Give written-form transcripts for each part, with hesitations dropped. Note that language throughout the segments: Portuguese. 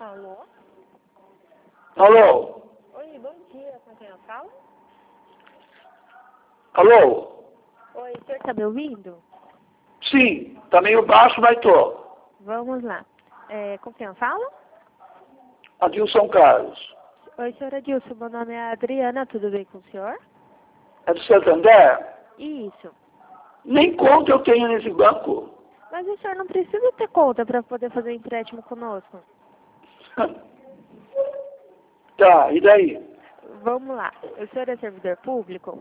Alô? Alô? Oi, bom dia. Com quem eu falo? Alô? Oi, o senhor tá me ouvindo? Sim, tá meio baixo, mas tô. Vamos lá. Com quem eu falo? Adilson Carlos. Oi, senhor Adilson. Meu nome é Adriana. Tudo bem com o senhor? É do Santander? Isso. Nem conta eu tenho nesse banco. Mas o senhor não precisa ter conta para poder fazer empréstimo conosco. Tá, e daí? Vamos lá. O senhor é servidor público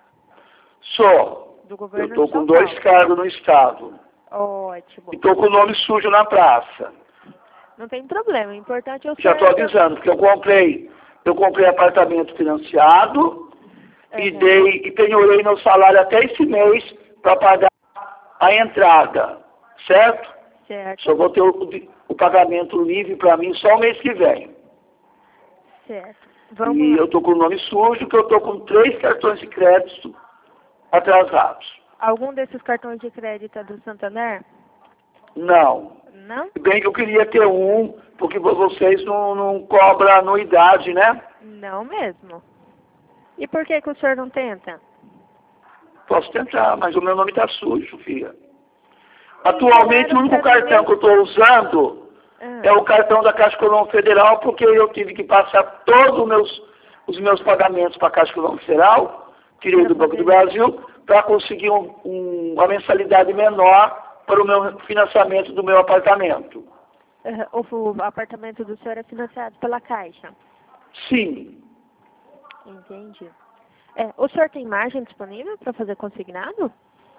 Sou. do Eu governo tô de com São 2 Paulo? cargos no Estado. Ótimo. E tô com o nome sujo na praça. Não tem problema. O importante é o Já senhor... tô avisando, porque eu comprei apartamento financiado e penhorei meu salário até esse mês para pagar a entrada, certo? Certo. Só vou ter o pagamento livre para mim só o mês que vem. Certo. Vamos E lá. eu tô com o nome sujo, que eu tô com 3 cartões de crédito atrasados. Algum desses cartões de crédito é do Santander? Não. Não? Bem que eu queria ter um, porque vocês não cobram anuidade, né? Não mesmo. E por que que o senhor não tenta? Posso tentar, mas o meu nome tá sujo, filha. Atualmente, o único cartão que eu estou usando é o cartão da Caixa Econômica Federal, porque eu tive que passar todos os meus pagamentos para a Caixa Econômica Federal, tirei do Banco do Brasil, para conseguir uma mensalidade menor para o meu financiamento do meu apartamento. O apartamento do senhor é financiado pela Caixa? Sim. Entendi. O senhor tem margem disponível para fazer consignado?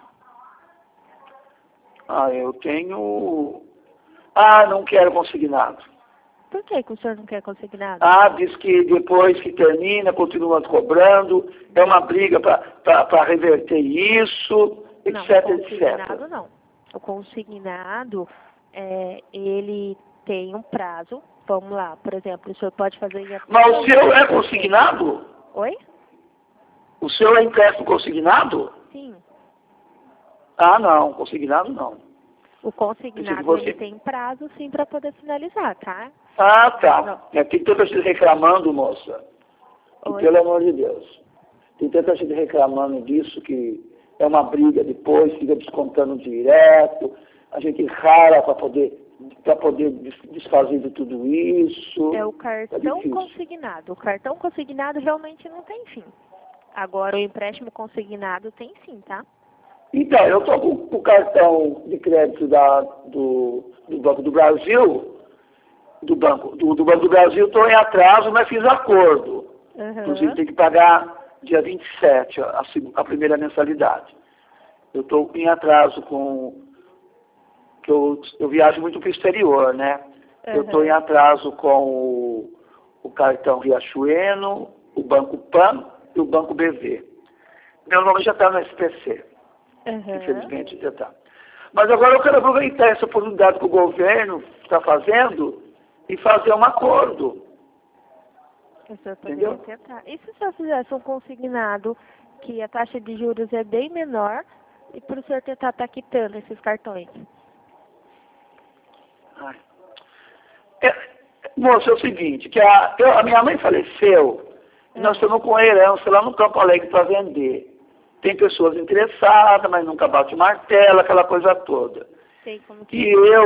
Eu tenho... não quero consignado. Por que que o senhor não quer consignado? Diz que depois que termina, continua cobrando, é uma briga para reverter isso, Não, etc, o consignado etc. não. O consignado, ele tem um prazo. Vamos lá, por exemplo, o senhor pode fazer... Mas o seu é consignado? Oi? O seu é empréstimo consignado? Sim. Não, consignado não. O consignado, ele tem prazo, sim, para poder finalizar, tá? Tá. Tem tanta gente reclamando, moça. Que, pelo amor de Deus. Tem tanta gente reclamando disso, que é uma briga depois, fica descontando direto, a gente rala para poder desfazer de tudo isso. É o cartão consignado. O cartão consignado realmente não tem fim. Agora, o empréstimo consignado tem sim, tá? Então, eu estou com o cartão de crédito do Banco do Brasil, do Banco do Brasil, estou em atraso, mas fiz acordo. Inclusive, tem que pagar dia 27, a primeira mensalidade. Eu estou em atraso que eu viajo muito para o exterior, né? Eu estou em atraso com o cartão Riachuelo, o Banco Pan e o Banco BV. Meu nome já está no SPC. Infelizmente já está. Mas agora eu quero aproveitar essa oportunidade que o governo está fazendo e fazer um acordo. Entendeu? E se o senhor fizesse um consignado que a taxa de juros é bem menor e para o senhor tentar estar quitando esses cartões? Moça, é o seguinte, que a minha mãe faleceu, e nós estamos com a herança lá no Campo Alegre para vender. Tem pessoas interessadas, mas nunca bate o martelo, aquela coisa toda. E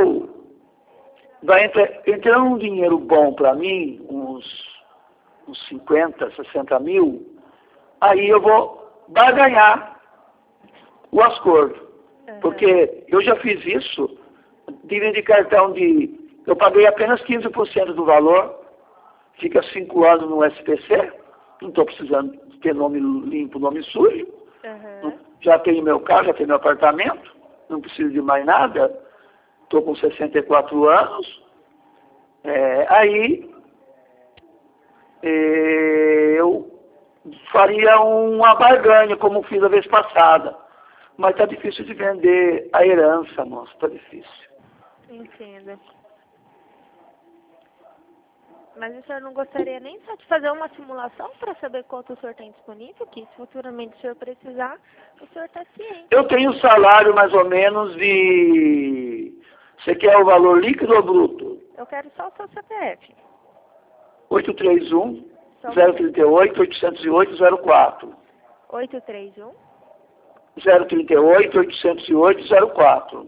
vai entrando um dinheiro bom para mim, uns 50, 60 mil, aí eu vou barganhar o acordo. Porque eu já fiz isso, de cartão eu paguei apenas 15% do valor, fica 5 anos no SPC, não estou precisando ter nome limpo, nome sujo, já tenho meu carro, já tenho meu apartamento, não preciso de mais nada, estou com 64 anos, aí eu faria uma barganha, como fiz a vez passada. Mas está difícil de vender a herança, moça, está difícil. Entendo. Mas o senhor não gostaria nem só de fazer uma simulação para saber quanto o senhor tem disponível, que se futuramente o senhor precisar, o senhor está ciente. Eu tenho salário mais ou menos de... Você quer o valor líquido ou bruto? Eu quero só o seu CPF. 831 038 808 04. 831 038 808 04.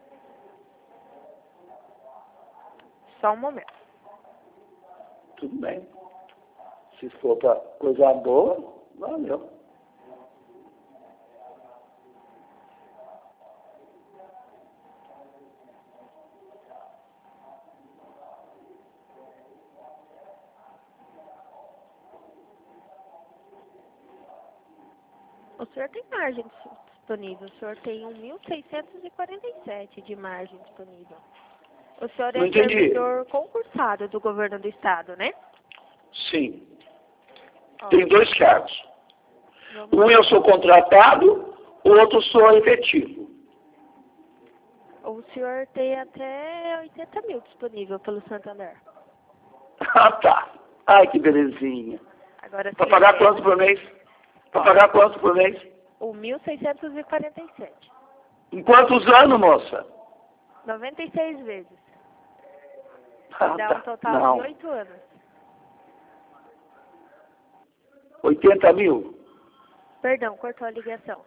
Só um momento. Tudo bem. Se for para coisa boa, valeu. O senhor tem margem disponível. O senhor tem 1.647 de margem disponível. O senhor Não é entendi. servidor concursado do governo do estado, né? Sim. Ó, Tem dois cargos. vamos Um eu sou contratado, o outro sou efetivo. O senhor tem até 80 mil disponível pelo Santander. Ah, tá. Ai, que belezinha. Agora, Para pagar quanto por mês? Para pagar quanto por mês? 1.647. Em quantos anos, moça? 96 vezes. Ah, Dá um tá. total Não. de 8 anos. 80 mil? Perdão, cortou a ligação.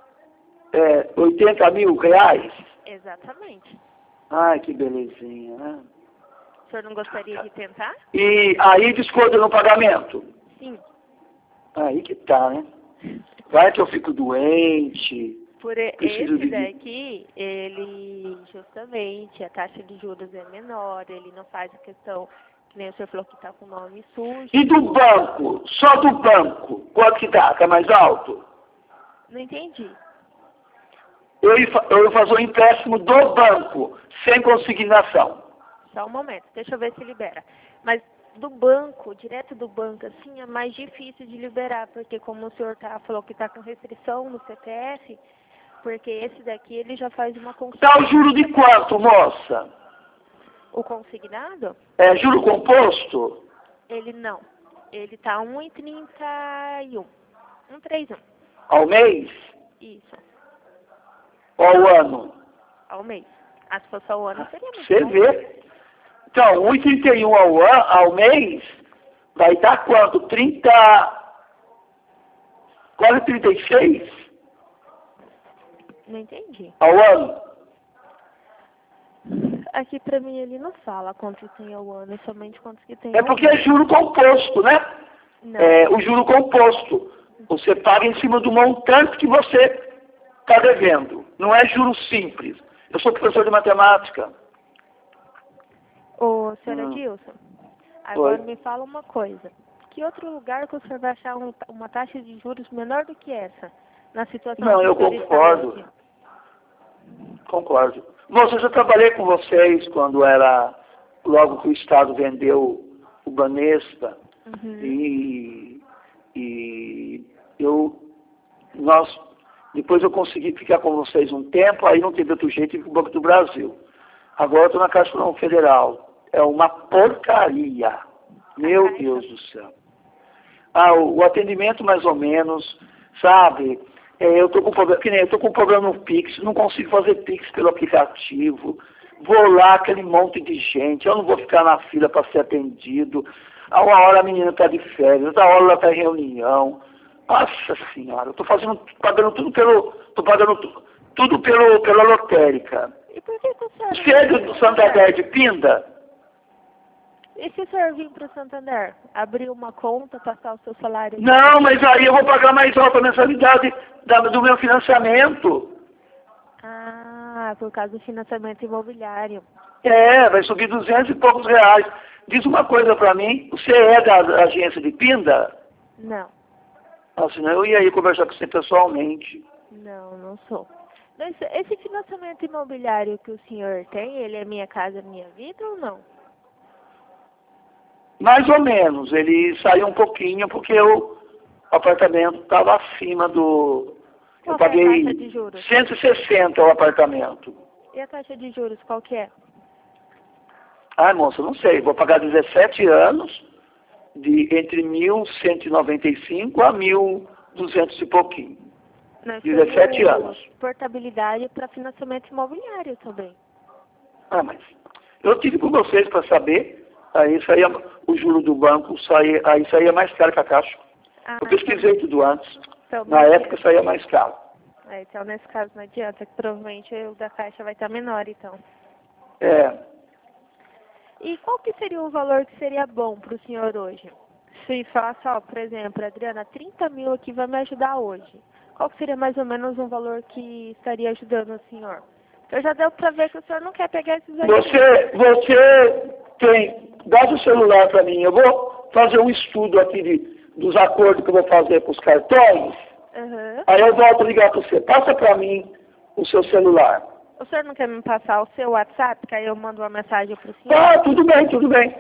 80 mil reais? Exatamente. Ai, que belezinha, né? O senhor não gostaria de tentar? E aí desconta no pagamento? Sim. Aí que tá, né? Vai que eu fico doente. Preciso Esse de... daqui, ele justamente, a taxa de juros é menor, ele não faz a questão, que nem o senhor falou que está com o nome sujo. E do banco? Só do banco? Quanto que dá? Tá mais alto? Não entendi. Eu ia fazer um empréstimo do banco, sem consignação. Só um momento, deixa eu ver se libera. Mas do banco, direto do banco, assim, é mais difícil de liberar, porque como o senhor falou que está com restrição no CPF, porque esse daqui ele já faz uma consignação. Dá o juro de quanto, moça? O consignado? É juro composto? Ele não. Ele tá 1,31. 1,31. Ao mês? Isso, Ou ao ano? ao mês. Ah, se fosse ao ano seria muito Você bom. vê. Então, 1,31 ao mês, vai dar quanto? 30... Quase 36 Não entendi. ao ano? Aqui pra mim ele não fala quanto tem ao ano, somente quantos que tem É ao porque mês. é juro composto, né? Não. É o juro composto. Você paga em cima do montante que você está devendo. Não é juro simples. Eu sou professor de matemática. Ô, senhora Dilson, agora Oi. me fala uma coisa. Que outro lugar que o senhor vai achar uma taxa de juros menor do que essa? Na situação Não, que eu o senhor está concordo. hoje? Concordo. Moça, eu já trabalhei com vocês quando era, logo que o Estado vendeu o Banespa. Uhum. Depois eu consegui ficar com vocês um tempo, aí não teve outro jeito, e fui para o Banco do Brasil. Agora eu estou na Caixa Econômica Federal. É uma porcaria. Meu Deus do céu. O atendimento mais ou menos, sabe? Eu estou com problema, que nem eu estou com problema no Pix, não consigo fazer Pix pelo aplicativo. Vou lá, aquele monte de gente, eu não vou ficar na fila para ser atendido. A uma hora a menina está de férias, outra hora ela está em reunião. Nossa senhora, eu estou pagando tudo pela lotérica. E por que o senhor... Você é do Santander de Pinda? E se o senhor vir para o Santander, abrir uma conta, passar o seu salário... Não, mas aí eu vou pagar mais alta a mensalidade do meu financiamento. Ah, por causa do financiamento imobiliário. Vai subir 200 e poucos reais. Diz uma coisa para mim, você é da agência de Pinda? Não. Nossa, eu ia aí conversar com você pessoalmente. Não sou. Mas esse financiamento imobiliário que o senhor tem, ele é Minha Casa Minha Vida ou não? Mais ou menos, ele saiu um pouquinho porque o apartamento estava acima do... Qual eu paguei é a taxa de juros? 160 o apartamento. E a taxa de juros, qual que é? Ai, moça, não sei, vou pagar 17 anos, entre 1.195 a 1.200 e pouquinho. Nós 17 temos anos. portabilidade para financiamento imobiliário também. Mas Eu tive com vocês para saber, aí saía o juro do banco, aí saía mais caro que a Caixa. Eu pesquisei tudo antes. Então, Na época saía mais caro. Então, nesse caso, não adianta, que provavelmente o da Caixa vai estar menor, então. E qual que seria o valor que seria bom para o senhor hoje? Se falasse, por exemplo, Adriana, 30 mil aqui vai me ajudar hoje. Qual que seria mais ou menos um valor que estaria ajudando o senhor? Eu já deu para ver que o senhor não quer pegar esses aqui. Você tem, dá o celular para mim, eu vou fazer um estudo aqui dos acordos que eu vou fazer com os cartões. Aí eu volto a ligar para você. Passa para mim o seu celular. O senhor não quer me passar o seu WhatsApp, que aí eu mando uma mensagem para o senhor? Tudo bem, tudo bem.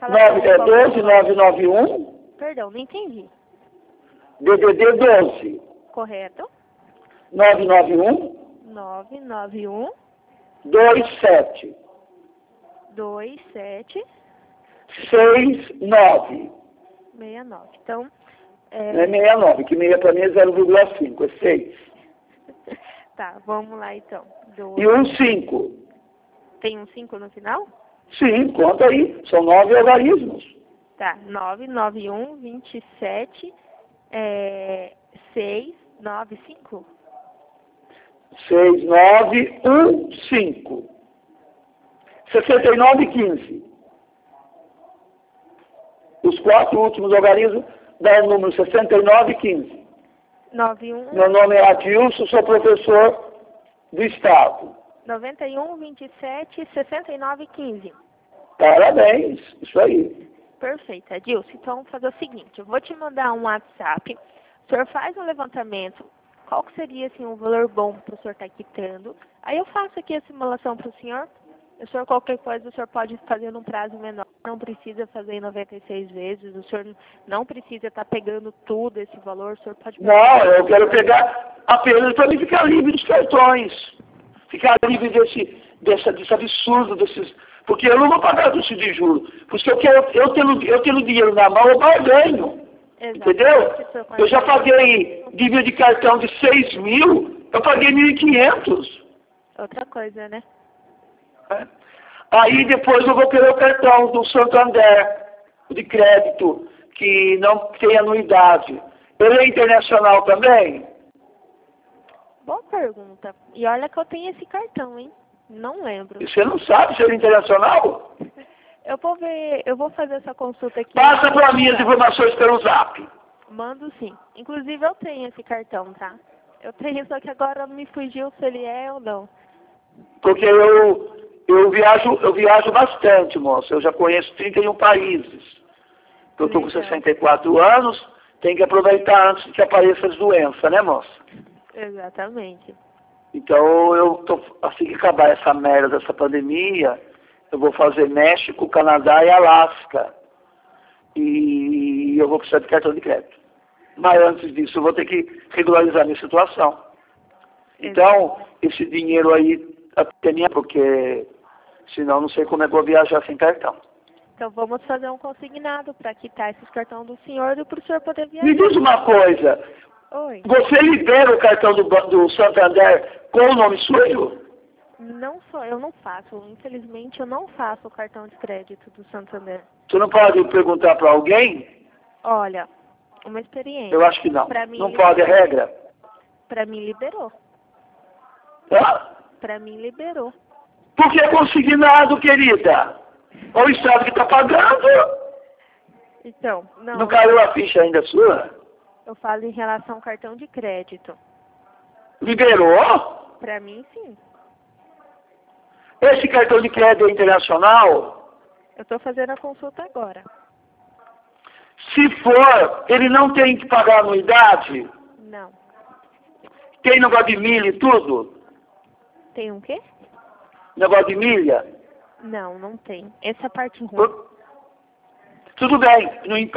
12991. Perdão, não entendi. DDD 12. Correto. 991. 991. 27. 69. 69. Então, não é 69, que meia para mim é 0,5, é 6. Tá, vamos lá então. E um 5. Tem um 5 no final? Sim, conta aí. São 9 algarismos. Tá, 991 27 695. 6915. 6915. Os 4 últimos algarismos dão o número 6915. 91. Meu nome é Adilson, sou professor do Estado. 91 27 69 15. Parabéns, isso aí. Perfeito, Adilson. Então, vamos fazer o seguinte, eu vou te mandar um WhatsApp, o senhor faz um levantamento, qual que seria assim, um valor bom para o senhor estar quitando, aí eu faço aqui a simulação para o senhor, qualquer coisa o senhor pode fazer num prazo menor, não precisa fazer em 96 vezes, o senhor não precisa estar pegando tudo esse valor, o senhor pode... Não, eu quero pegar apenas para mim ficar livre dos cartões, ficar livre desse absurdo, porque eu não vou pagar tudo de juros, porque eu tendo dinheiro na mão, eu barganho, entendeu? Eu já paguei dívida de cartão de 6 mil, eu paguei 1.500. Outra coisa, né? Aí depois eu vou querer o cartão do Santander, de crédito, que não tem anuidade. Ele é internacional também? Boa pergunta. E olha que eu tenho esse cartão, hein? Não lembro. E você não sabe se ele é internacional? Eu vou ver, eu vou fazer essa consulta aqui. Passa para mim as informações pelo Zap. Mando sim. Inclusive eu tenho esse cartão, tá? Eu tenho, só que agora me fugiu se ele é ou não. Porque eu viajo bastante, moça. Eu já conheço 31 países. Eu estou com 64 anos, tenho que aproveitar antes que apareçam as doenças, né, moça? Exatamente. Então, assim que acabar essa merda dessa pandemia, eu vou fazer México, Canadá e Alasca. E eu vou precisar de cartão de crédito. Mas antes disso, eu vou ter que regularizar minha situação. Então, esse dinheiro aí, até minha, porque senão não sei como é que eu vou viajar sem cartão. Então, vamos fazer um consignado para quitar esses cartões do senhor e para o senhor poder viajar. Me diz uma coisa. Oi. Você libera o cartão do Santander com o nome sujo? Não sou, eu não faço. Infelizmente, eu não faço o cartão de crédito do Santander. Você não pode perguntar para alguém? Olha, uma experiência. Eu acho que não. Pra mim, não pode, é regra? Para mim, liberou. Para mim, liberou. Porque é consignado, querida. Olha o Estado que está pagando. Então, não. Não caiu a ficha ainda sua? Eu falo em relação ao cartão de crédito. Liberou? Para mim, sim. Esse cartão de crédito é internacional? Eu estou fazendo a consulta agora. Se for, ele não tem que pagar anuidade? Não. Tem negócio de milha e tudo? Tem um quê? Negócio de milha? Não, não tem. Essa parte ruim. Tudo bem.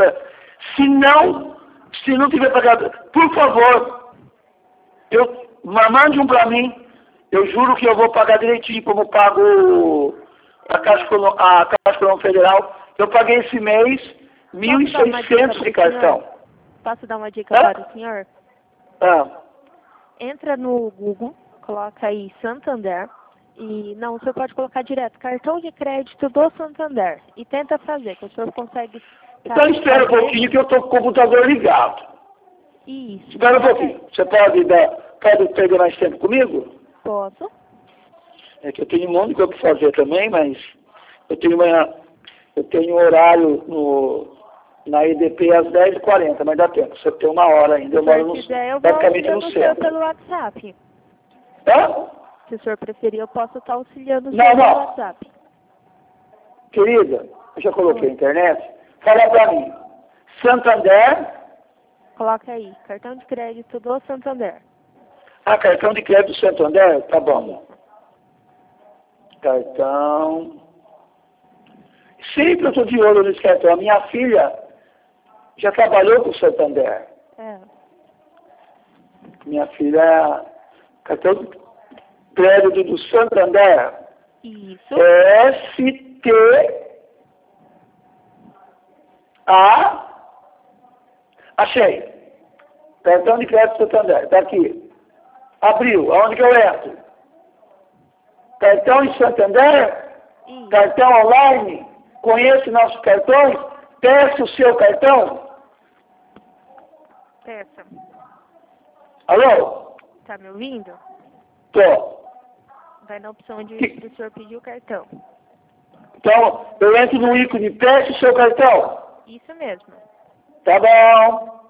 Se não tiver pagado, por favor, mande um para mim. Eu juro que eu vou pagar direitinho, como pago a Caixa Econômica Federal. Eu paguei esse mês 1.600 de cartão. Posso dar uma dica para o senhor? Ah. Entra no Google, coloca aí Santander E não, o senhor pode colocar direto cartão de crédito do Santander. E tenta fazer, que o senhor consegue... Então espera um pouquinho que eu estou com o computador ligado. Isso. Espera um pouquinho. Você pode perder mais tempo comigo? Posso. É que eu tenho um monte de coisa para fazer também, mas eu tenho horário na EDP às 10h40, mas dá tempo. Você tem uma hora ainda. Eu moro praticamente no centro. Pelo WhatsApp. Hã? Se o senhor preferir, eu posso estar auxiliando o Não, senhor não. pelo WhatsApp. Querida, eu já coloquei a internet. Fala para mim. Santander. Coloca aí, cartão de crédito do Santander. Ah, cartão de crédito do Santander? Tá bom. Cartão. Sempre eu estou de olho nesse cartão. A minha filha já trabalhou com o Santander. É. Minha filha, cartão de crédito do Santander. Isso. STA. Achei. Cartão de crédito do Santander. Está aqui. Abriu. Aonde que eu entro? Cartão de Santander? Isso. Cartão online? Conheço nossos cartões? Peça o seu cartão? Peça. Alô? Tá me ouvindo? Tô. Vai na opção de o senhor pedir o cartão. Então, eu entro no ícone, peça o seu cartão. Isso mesmo. Tá bom.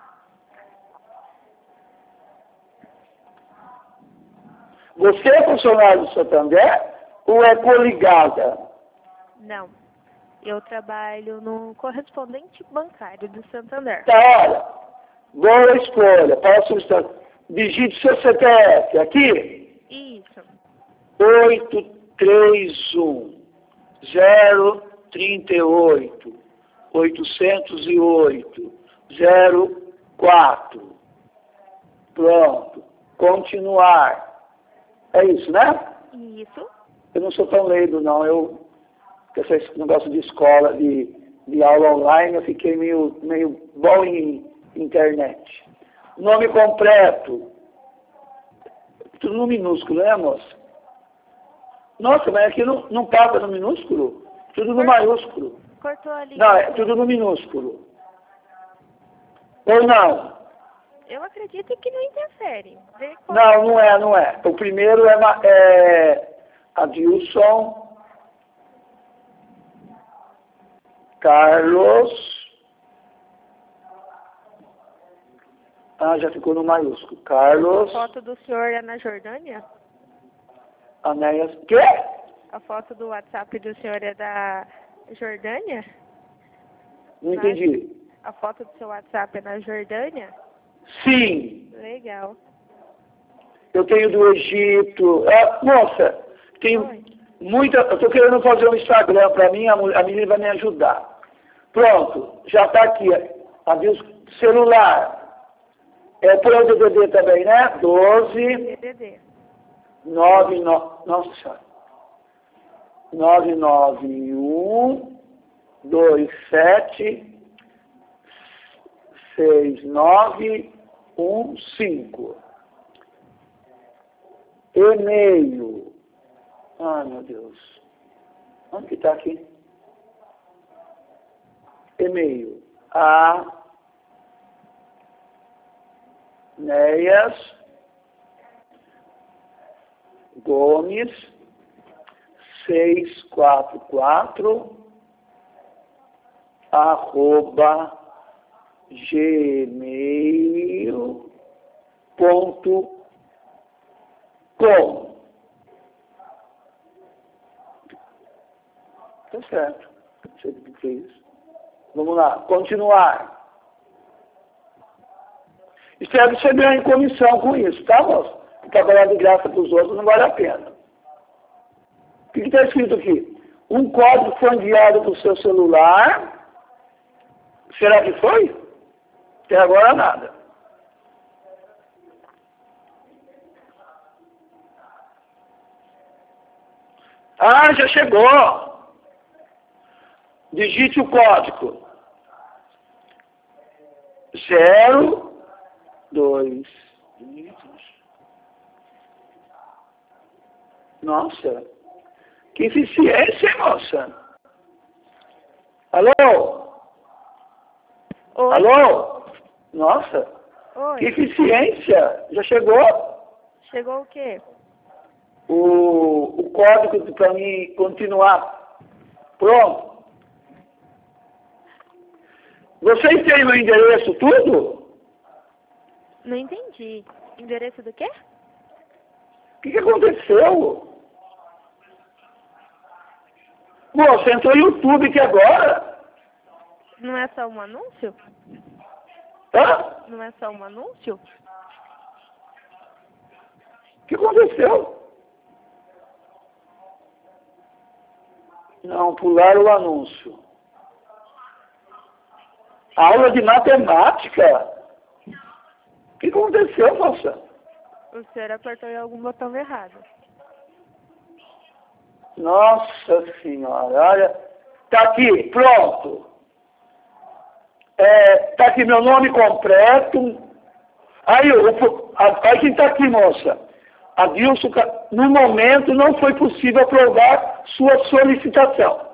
Você é funcionário do Santander ou é coligada? Não. Eu trabalho no correspondente bancário do Santander. Tá, olha. Boa escolha. Para solicitar. Digite seu CPF. Aqui. Isso. 831 038 808 04. Pronto. Continuar. É isso, né? Isso. Eu não sou tão leigo, não. Com esse negócio de escola, de aula online, eu fiquei meio bom em internet. Nome completo. Tudo no minúsculo, né, moça? Nossa, mas aqui não passa no minúsculo? Tudo no maiúsculo. Cortou ali. Não, é tudo no minúsculo. Ou não? Eu acredito que não interfere. Não é. O primeiro é Adilson Carlos. Ah, já ficou no maiúsculo. Carlos. A foto do senhor é na Jordânia? Anéas. Quê? A foto do WhatsApp do senhor é da Jordânia? Não entendi. A foto do seu WhatsApp é na Jordânia? Sim. Legal. Eu tenho do Egito. Moça, tem muita. Eu estou querendo fazer um Instagram para mim, a menina vai me ajudar. Pronto, já está aqui. Celular. É por o DDD também, né? 12. DDD. 99. Nossa senhora. 991 27 6915. E-mail. Ai, meu Deus. Onde que está aqui? E-mail. Anéas Gomes 644 @gmail.com. Tá certo. Não sei o que é isso. Vamos lá. Continuar. Espero que você ganhe comissão com isso, tá, moço? Trabalhar de graça para os outros não vale a pena. O que está escrito aqui? Um código foi enviado para o seu celular. Será que foi? Até agora nada. Ah, já chegou. Digite o código. 02 Nossa, que eficiência, hein, moça? Alô? Oi? Alô? Nossa, Oi. que eficiência! Já chegou Chegou o quê? o código para mim continuar. Pronto. Vocês têm o endereço tudo? Não entendi. Endereço do quê? O que aconteceu? Moça, entrou no YouTube aqui agora. Não é só um anúncio? Hã? Não é só um anúncio? O que aconteceu? Não, pularam o anúncio. Aula de matemática? O que aconteceu, moça? O senhor apertou em algum botão errado. Nossa senhora, olha. Tá aqui, pronto. Tá aqui meu nome completo. Aí quem tá aqui, moça? Adilson, no momento não foi possível aprovar sua solicitação.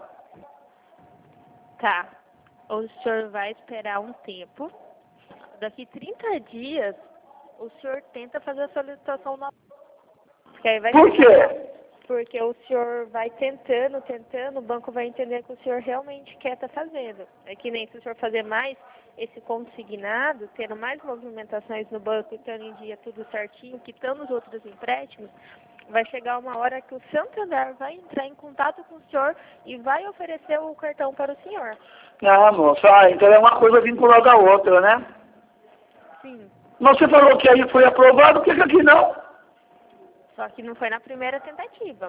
Tá. O senhor vai esperar um tempo. Daqui 30 dias, o senhor tenta fazer a solicitação na... Porque aí vai Por quê? Porque o senhor vai tentando, o banco vai entender que o senhor realmente quer estar fazendo. É que nem se o senhor fazer mais esse consignado, tendo mais movimentações no banco, estando em dia tudo certinho, quitando os outros empréstimos, vai chegar uma hora que o Santander vai entrar em contato com o senhor e vai oferecer o cartão para o senhor. Ah, moça, então é uma coisa vinculada à outra, né? Sim. Mas você falou que aí foi aprovado, por que aqui não? Só que não foi na primeira tentativa.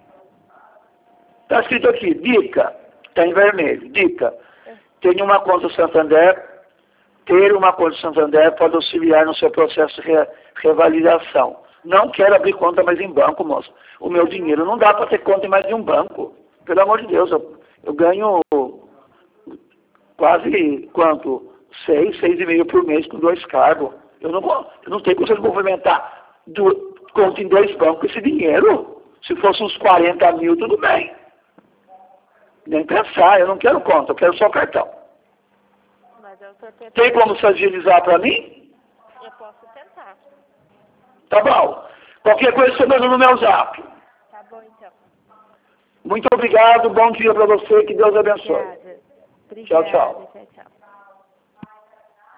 Está escrito aqui, dica, está em vermelho, dica. Tenha uma conta Santander, ter uma conta Santander pode auxiliar no seu processo de revalidação. Não quero abrir conta mais em banco, moça. O meu dinheiro não dá para ter conta em mais de um banco. Pelo amor de Deus, eu ganho quase, quanto? 6,5 por mês com 2 cargos. Eu não tenho como movimentar conta em 2 bancos esse dinheiro. Se fosse uns 40 mil, tudo bem. Nem pensar, eu não quero conta, eu quero só cartão. Mas eu tô tentando... Tem como se agilizar para mim? Eu posso tentar. Tá bom. Qualquer coisa você manda no meu zap. Tá bom, então. Muito obrigado, bom dia para você, que Deus abençoe. Obrigada. Tchau, tchau. Tchau, tchau.